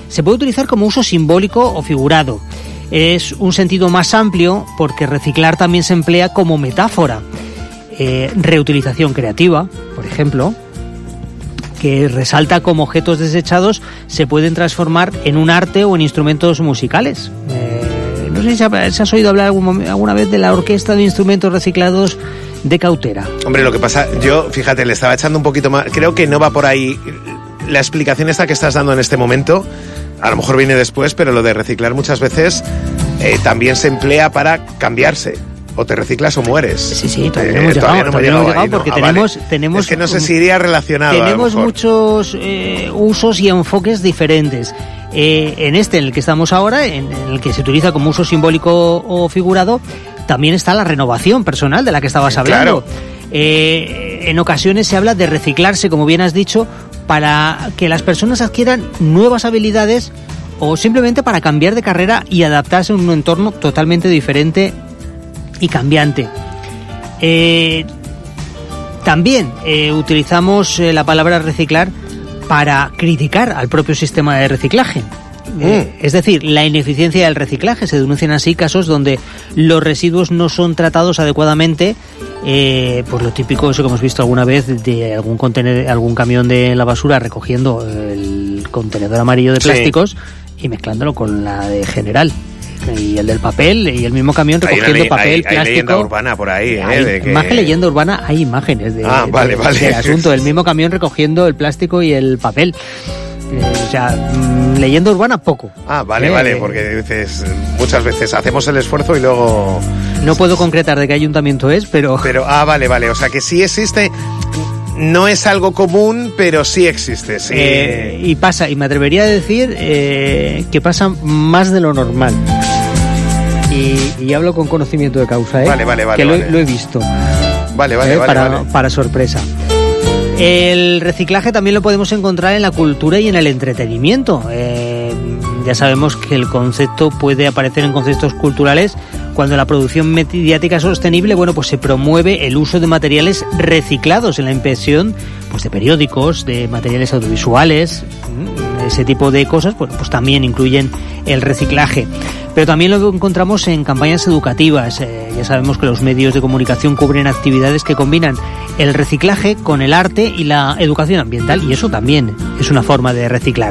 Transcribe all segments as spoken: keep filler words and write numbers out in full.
se puede utilizar como uso simbólico o figurado. Es un sentido más amplio porque reciclar también se emplea como metáfora. Eh, reutilización creativa, por ejemplo, que resalta cómo objetos desechados se pueden transformar en un arte o en instrumentos musicales. Eh, no sé si, si has oído hablar algún, alguna vez de la Orquesta de Instrumentos Reciclados de Cautera. Hombre, lo que pasa, yo, fíjate, le estaba echando un poquito más, creo que no va por ahí la explicación esta que estás dando en este momento, a lo mejor viene después, pero lo de reciclar muchas veces eh, también se emplea para cambiarse. O te reciclas o mueres. Sí, sí, todavía no hemos llegado, todavía no hemos llegado, llegado ahí, porque ¿no? ah, tenemos, vale. tenemos... Es que no sé si iría relacionado. Tenemos muchos eh, usos y enfoques diferentes. Eh, en este, en el que estamos ahora, en, en el que se utiliza como uso simbólico o figurado, también está la renovación personal de la que estabas hablando. Claro. Eh, en ocasiones se habla de reciclarse, como bien has dicho, para que las personas adquieran nuevas habilidades o simplemente para cambiar de carrera y adaptarse a un entorno totalmente diferente y cambiante. Eh, también eh, utilizamos eh, la palabra reciclar para criticar al propio sistema de reciclaje. Mm. Eh, es decir, la ineficiencia del reciclaje. Se denuncian así casos donde los residuos no son tratados adecuadamente, eh, por lo típico, eso que hemos visto alguna vez, de algún contenedor, algún camión de la basura recogiendo el contenedor amarillo de plásticos, sí, y mezclándolo con la de general. Y el del papel, y el mismo camión recogiendo hay, papel, hay, plástico. Hay leyenda urbana por ahí, ¿eh? Hay, de que... Más que leyenda urbana, hay imágenes de, ah, vale, de, vale. del asunto. El mismo camión recogiendo el plástico y el papel. Eh, o sea, mmm, leyenda urbana, poco. Ah, vale, eh, vale, porque dices, muchas veces hacemos el esfuerzo y luego... No puedo concretar de qué ayuntamiento es, pero... Pero, ah, vale, vale, o sea que sí existe... No es algo común, pero sí existe, sí. Eh, y pasa, y me atrevería a decir eh, que pasa más de lo normal. Y, y hablo con conocimiento de causa, ¿eh? Vale, vale, vale. Que lo, vale. lo he visto. Vale, vale, ¿eh? vale, para, vale. Para sorpresa. El reciclaje también lo podemos encontrar en la cultura y en el entretenimiento. Eh, ya sabemos que el concepto puede aparecer en conceptos culturales cuando la producción mediática es sostenible. Bueno, pues se promueve el uso de materiales reciclados en la impresión, pues de periódicos, de materiales audiovisuales, ese tipo de cosas, pues, pues también incluyen el reciclaje. Pero también lo encontramos en campañas educativas. Eh, ya sabemos que los medios de comunicación cubren actividades que combinan el reciclaje con el arte y la educación ambiental, y eso también es una forma de reciclar.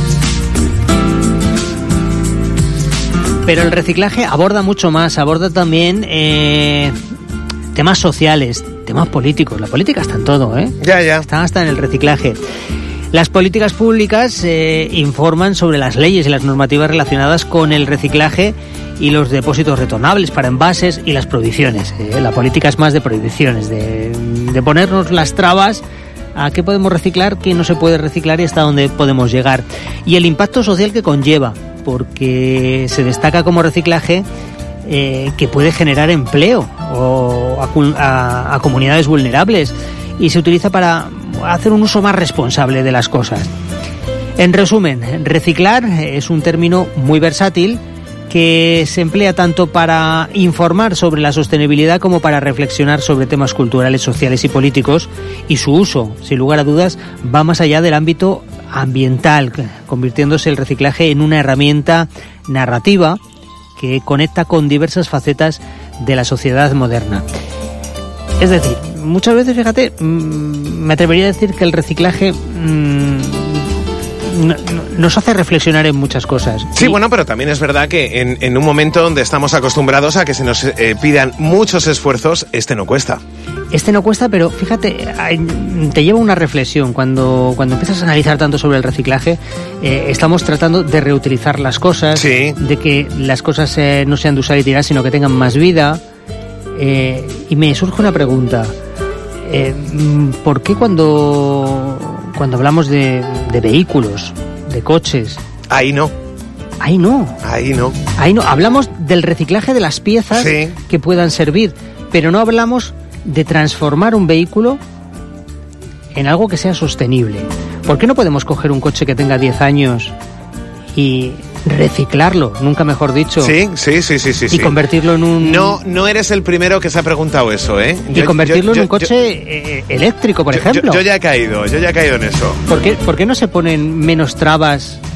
Pero el reciclaje aborda mucho más, aborda también eh, temas sociales, temas políticos. La política está en todo, ¿eh? Ya, ya. Está hasta en el reciclaje. Las políticas públicas eh, informan sobre las leyes y las normativas relacionadas con el reciclaje y los depósitos retornables para envases y las prohibiciones. Eh, la política es más de prohibiciones, de, de ponernos las trabas a qué podemos reciclar, qué no se puede reciclar y hasta dónde podemos llegar. Y el impacto social que conlleva, porque se destaca como reciclaje eh, que puede generar empleo o a, a, a comunidades vulnerables y se utiliza para hacer un uso más responsable de las cosas. En resumen, reciclar es un término muy versátil que se emplea tanto para informar sobre la sostenibilidad como para reflexionar sobre temas culturales, sociales y políticos, y su uso, sin lugar a dudas, va más allá del ámbito ambiental, convirtiéndose el reciclaje en una herramienta narrativa que conecta con diversas facetas de la sociedad moderna. Es decir, muchas veces, fíjate, me atrevería a decir que el reciclaje mmm, nos hace reflexionar en muchas cosas. Sí, y... bueno, pero también es verdad que en, en un momento donde estamos acostumbrados a que se nos eh, pidan muchos esfuerzos, este no cuesta. Este no cuesta, pero fíjate, te lleva una reflexión. Cuando, cuando empiezas a analizar tanto sobre el reciclaje, eh, estamos tratando de reutilizar las cosas, sí, de que las cosas eh, no sean de usar y tirar, sino que tengan más vida. Eh, y me surge una pregunta. Eh, ¿Por qué cuando, cuando hablamos de, de vehículos, de coches... Ahí no. Ahí no. Ahí no. Ahí no. Hablamos del reciclaje de las piezas, sí, que puedan servir, pero no hablamos de transformar un vehículo en algo que sea sostenible. ¿Por qué no podemos coger un coche que tenga diez años y reciclarlo, nunca mejor dicho? Sí, sí, sí, sí, sí. Y sí. convertirlo en un... No, no eres el primero que se ha preguntado eso, ¿eh? Y yo, convertirlo yo, en un yo, coche yo, eh, eléctrico, por yo, ejemplo. Yo, yo ya he caído, yo ya he caído en eso. ¿Por qué, ¿Por qué no se ponen menos trabas